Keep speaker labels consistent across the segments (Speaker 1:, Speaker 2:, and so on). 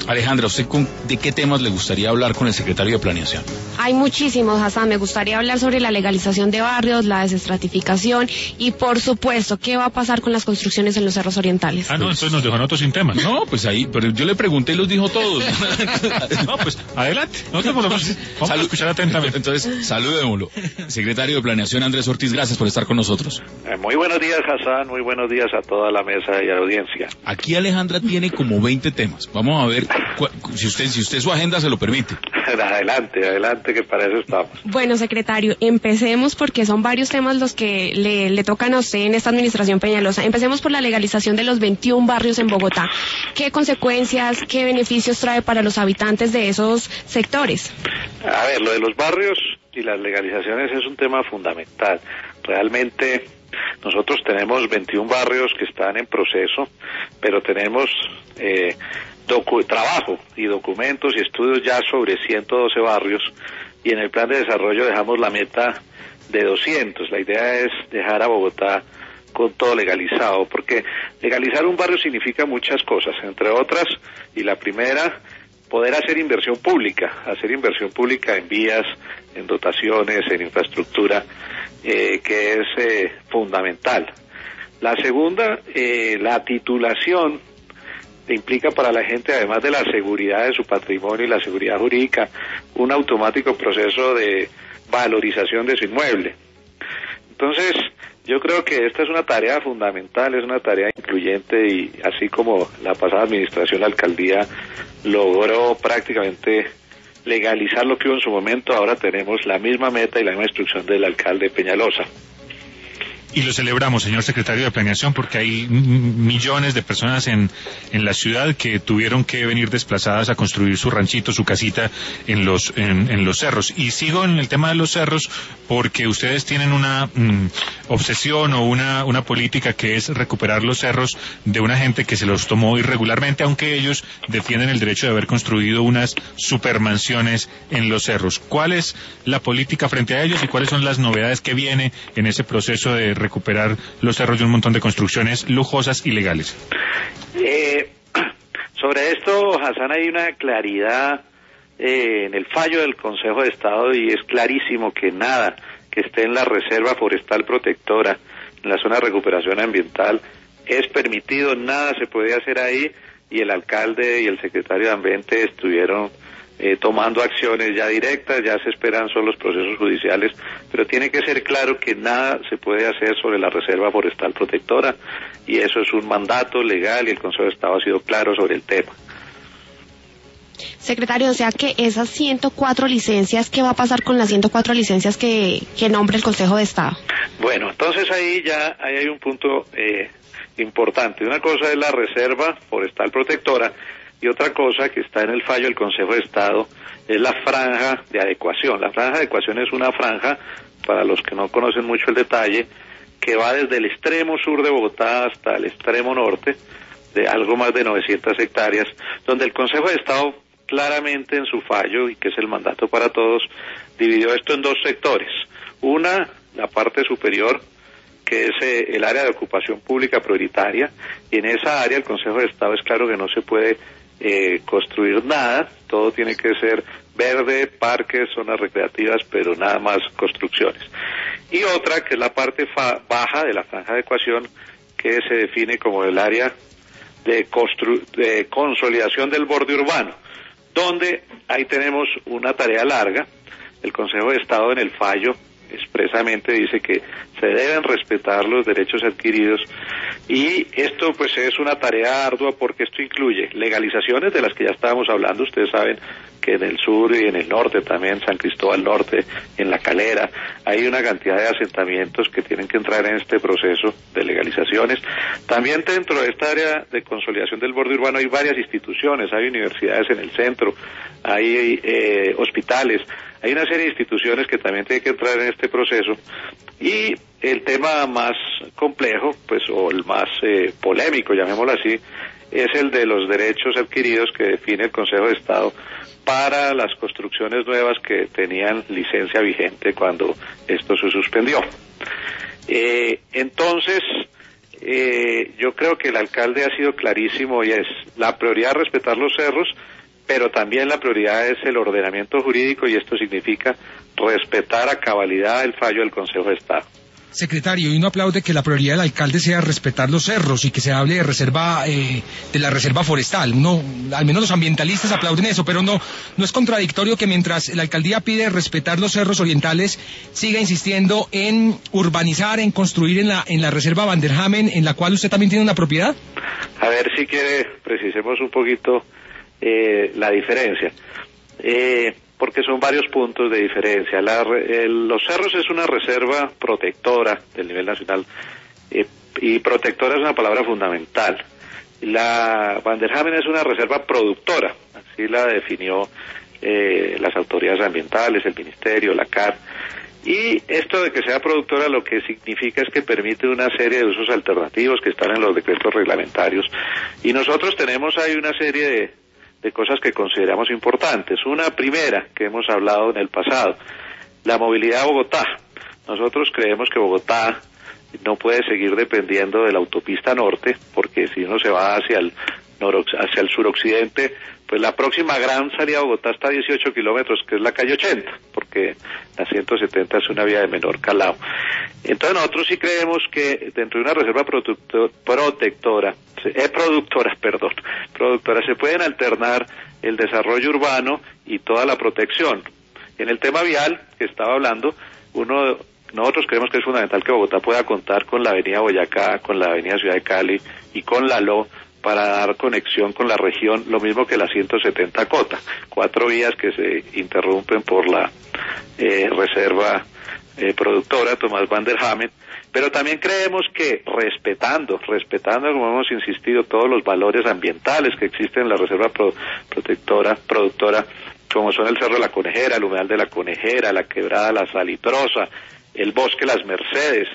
Speaker 1: Alejandra, ¿usted de qué temas le gustaría hablar con el secretario de Planeación?
Speaker 2: Hay muchísimos, Hassan. Me gustaría hablar sobre la legalización de barrios, la desestratificación y, por supuesto, qué va a pasar con las construcciones en los cerros orientales.
Speaker 3: No, entonces nos dejó nosotros sin tema.
Speaker 1: No, pues ahí, pero yo le pregunté y los dijo todos.
Speaker 3: No, pues adelante. Nosotros vamos a escuchar atentamente.
Speaker 1: Entonces, saludémoslo. Secretario de Planeación Andrés Ortiz, gracias por estar con nosotros.
Speaker 4: Muy buenos días, Hassan. Muy buenos días a toda la mesa y a la audiencia.
Speaker 1: Aquí Alejandra tiene como 20 temas. Vamos a ver si usted su agenda se lo permite.
Speaker 4: Adelante, que para eso estamos.
Speaker 2: Bueno, secretario, empecemos porque son varios temas los que le tocan a usted en esta administración Peñalosa. Empecemos por la legalización de los 21 barrios en Bogotá. ¿Qué consecuencias, qué beneficios trae para los habitantes de esos sectores?
Speaker 4: A ver, lo de los barrios y las legalizaciones es un tema fundamental. Realmente nosotros tenemos 21 barrios que están en proceso, pero tenemos trabajo y documentos y estudios ya sobre 112 barrios, y en el plan de desarrollo dejamos la meta de 200. La idea es dejar a Bogotá con todo legalizado, porque legalizar un barrio significa muchas cosas, entre otras, y la primera, poder hacer inversión pública en vías, en dotaciones, en infraestructura, que es fundamental. La segunda, la titulación implica para la gente, además de la seguridad de su patrimonio y la seguridad jurídica, un automático proceso de valorización de su inmueble. Entonces, yo creo que esta es una tarea fundamental, es una tarea incluyente, y así como la pasada administración, la alcaldía logró prácticamente legalizar lo que hubo en su momento, ahora tenemos la misma meta y la misma instrucción del alcalde Peñalosa.
Speaker 3: Y lo celebramos, señor secretario de Planeación, porque hay millones de personas en la ciudad que tuvieron que venir desplazadas a construir su ranchito, su casita en los cerros. Y sigo en el tema de los cerros porque ustedes tienen una obsesión o una política que es recuperar los cerros de una gente que se los tomó irregularmente, aunque ellos defienden el derecho de haber construido unas supermansiones en los cerros. ¿Cuál es la política frente a ellos y cuáles son las novedades que viene en ese proceso de recuperar los cerros de un montón de construcciones lujosas y legales?
Speaker 4: Sobre esto, Hassan, hay una claridad en el fallo del Consejo de Estado, y es clarísimo que nada que esté en la Reserva Forestal Protectora, en la zona de recuperación ambiental, es permitido, nada se puede hacer ahí, y el alcalde y el secretario de Ambiente estuvieron tomando acciones ya directas, ya se esperan solo los procesos judiciales, pero tiene que ser claro que nada se puede hacer sobre la Reserva Forestal Protectora, y eso es un mandato legal, y el Consejo de Estado ha sido claro sobre el tema.
Speaker 2: Secretario, o sea que esas 104 licencias, ¿qué va a pasar con las 104 licencias que nombre el Consejo de Estado?
Speaker 4: Bueno, entonces ahí hay un punto importante. Una cosa es la Reserva Forestal Protectora, y otra cosa que está en el fallo del Consejo de Estado es la franja de adecuación. La franja de adecuación es una franja, para los que no conocen mucho el detalle, que va desde el extremo sur de Bogotá hasta el extremo norte, de algo más de 900 hectáreas, donde el Consejo de Estado claramente en su fallo, y que es el mandato para todos, dividió esto en dos sectores. Una, la parte superior, que es el área de ocupación pública prioritaria, y en esa área el Consejo de Estado es claro que no se puede construir nada, todo tiene que ser verde, parques, zonas recreativas, pero nada más construcciones. Y otra, que es la parte baja de la franja de adecuación, que se define como el área de consolidación del borde urbano, donde ahí tenemos una tarea larga. El Consejo de Estado en el fallo expresamente dice que se deben respetar los derechos adquiridos, y esto pues es una tarea ardua, porque esto incluye legalizaciones de las que ya estábamos hablando. Ustedes saben que en el sur y en el norte también, San Cristóbal Norte, en La Calera, hay una cantidad de asentamientos que tienen que entrar en este proceso de legalizaciones. También dentro de esta área de consolidación del borde urbano hay varias instituciones, hay universidades en el centro, hay hospitales, hay una serie de instituciones que también tienen que entrar en este proceso. Y el tema más complejo, pues, o el más polémico, llamémoslo así, es el de los derechos adquiridos que define el Consejo de Estado para las construcciones nuevas que tenían licencia vigente cuando esto se suspendió. Entonces, yo creo que el alcalde ha sido clarísimo y es la prioridad respetar los cerros, pero también la prioridad es el ordenamiento jurídico y esto significa respetar a cabalidad el fallo del Consejo de Estado.
Speaker 5: Secretario, y uno aplaude que la prioridad del alcalde sea respetar los cerros y que se hable de la reserva forestal. Uno, al menos los ambientalistas aplauden eso, pero no es contradictorio que mientras la alcaldía pide respetar los cerros orientales, siga insistiendo en urbanizar, en construir en la reserva Van der Hamen, en la cual usted también tiene una propiedad.
Speaker 4: A ver si quiere, precisemos un poquito la diferencia. Porque son varios puntos de diferencia. Los cerros es una reserva protectora del nivel nacional, y protectora es una palabra fundamental. La Van der Hamen es una reserva productora, así la definió las autoridades ambientales, el Ministerio, la CAR, y esto de que sea productora lo que significa es que permite una serie de usos alternativos que están en los decretos reglamentarios, y nosotros tenemos ahí una serie de cosas que consideramos importantes. Una primera, que hemos hablado en el pasado, la movilidad de Bogotá. Nosotros creemos que Bogotá no puede seguir dependiendo de la autopista norte, porque si uno se va hacia el suroccidente, pues la próxima gran salida a Bogotá está a 18 kilómetros, que es la calle 80, porque la 170 es una vía de menor calado. Entonces nosotros sí creemos que dentro de una reserva productora se pueden alternar el desarrollo urbano y toda la protección. En el tema vial que estaba hablando, nosotros creemos que es fundamental que Bogotá pueda contar con la avenida Boyacá, con la avenida Ciudad de Cali y con la LO para dar conexión con la región, lo mismo que la 170 Cota, 4 vías que se interrumpen por la reserva productora Tomás Van der Hamen, pero también creemos que respetando, como hemos insistido, todos los valores ambientales que existen en la reserva productora, como son el Cerro de la Conejera, el Humedal de la Conejera, la Quebrada La Salitrosa, el Bosque Las Mercedes,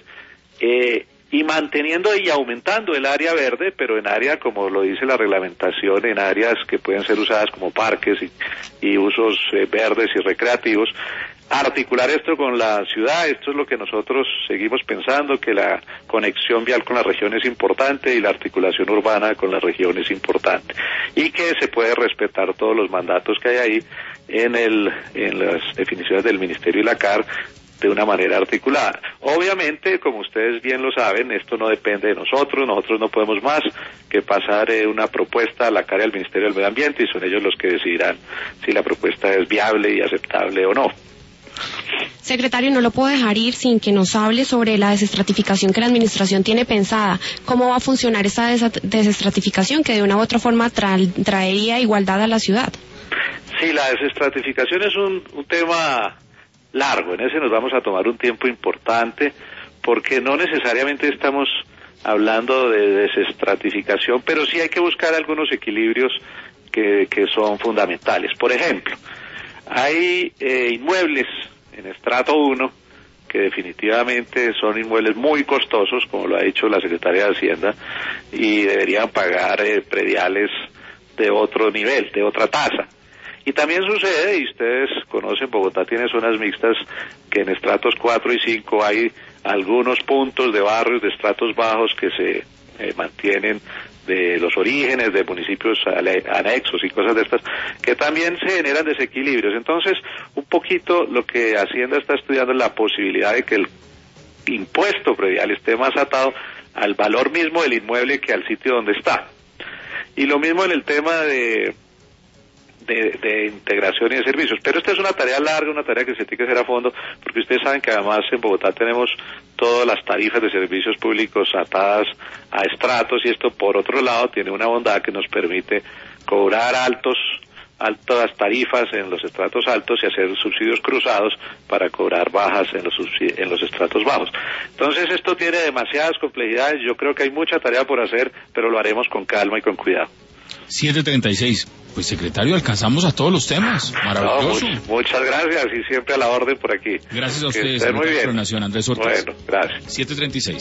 Speaker 4: y manteniendo y aumentando el área verde, pero en área, como lo dice la reglamentación, en áreas que pueden ser usadas como parques y usos verdes y recreativos. Articular esto con la ciudad, esto es lo que nosotros seguimos pensando, que la conexión vial con la región es importante y la articulación urbana con la región es importante, y que se puede respetar todos los mandatos que hay ahí en las definiciones del Ministerio y la CAR de una manera articulada. Obviamente, como ustedes bien lo saben, esto no depende de nosotros no podemos más que pasar una propuesta a la CAR y al Ministerio del Medio Ambiente, y son ellos los que decidirán si la propuesta es viable y aceptable o no.
Speaker 2: Secretario, no lo puedo dejar ir sin que nos hable sobre la desestratificación que la administración tiene pensada. ¿Cómo va a funcionar esa desestratificación que de una u otra forma traería igualdad a la ciudad?
Speaker 4: Sí, la desestratificación es un tema largo, en ese nos vamos a tomar un tiempo importante, porque no necesariamente estamos hablando de desestratificación, pero sí hay que buscar algunos equilibrios que son fundamentales. Por ejemplo, hay inmuebles en estrato 1 que definitivamente son inmuebles muy costosos, como lo ha dicho la Secretaría de Hacienda, y deberían pagar prediales de otro nivel, de otra tasa. Y también sucede, y ustedes conocen, Bogotá tiene zonas mixtas, que en estratos 4 y 5 hay algunos puntos de barrios de estratos bajos que se mantienen de los orígenes de municipios anexos y cosas de estas, que también se generan desequilibrios. Entonces, un poquito lo que Hacienda está estudiando es la posibilidad de que el impuesto predial esté más atado al valor mismo del inmueble que al sitio donde está. Y lo mismo en el tema de integración y de servicios, pero esta es una tarea larga, una tarea que se tiene que hacer a fondo, porque ustedes saben que además en Bogotá tenemos todas las tarifas de servicios públicos atadas a estratos, y esto por otro lado tiene una bondad que nos permite cobrar altas tarifas en los estratos altos y hacer subsidios cruzados para cobrar bajas en los estratos bajos. Entonces esto tiene demasiadas complejidades, yo creo que hay mucha tarea por hacer, pero lo haremos con calma y con cuidado.
Speaker 1: 7:36. Pues, secretario, alcanzamos a todos los temas. Maravilloso.
Speaker 4: No, muchas gracias, y siempre a la orden por aquí.
Speaker 1: Gracias a ustedes,
Speaker 4: muy bien.
Speaker 1: Nación Andrés Ortiz.
Speaker 4: Bueno, gracias.
Speaker 1: 7:36.